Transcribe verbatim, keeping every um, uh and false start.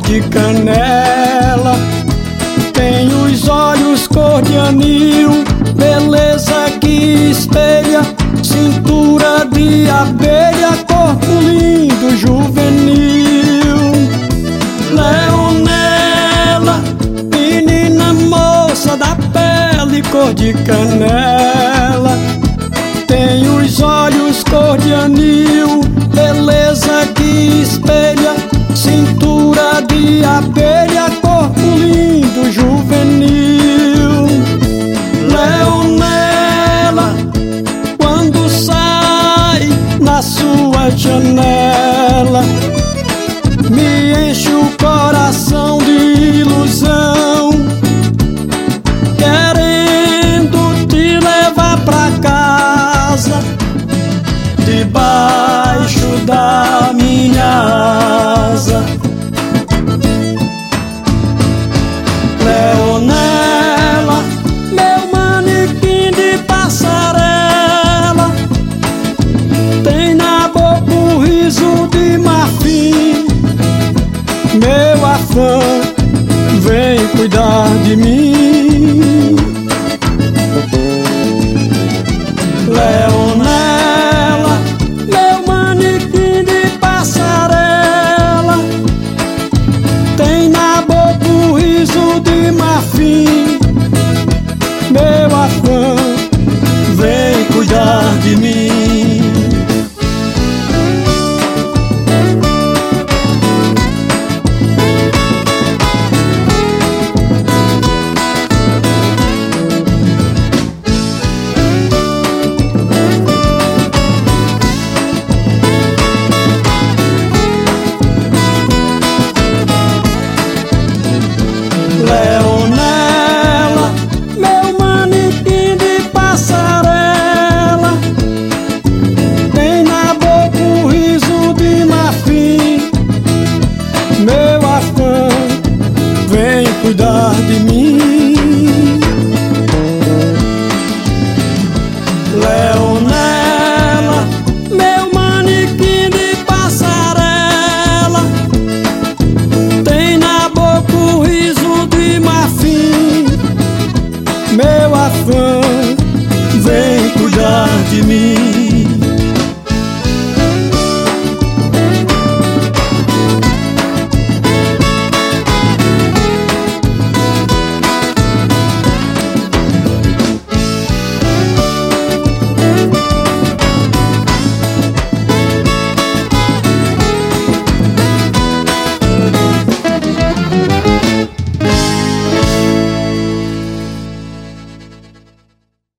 de canela. Tem os olhos cor de anil, beleza que espelha, cintura de abelha, corpo lindo, juvenil. Leonela, menina moça da pele cor de canela. Tem os olhos cor de anil, beleza que espelha, cintura de abelha, corpo lindo, juvenil. Leonela, quando sai na sua janela, me enche o coração de ilusão, querendo te levar pra casa, debaixo da minha asa. Leonela, meu manequim de passarela, tem na boca um riso de marfim. Meu afã, vem cuidar de mim.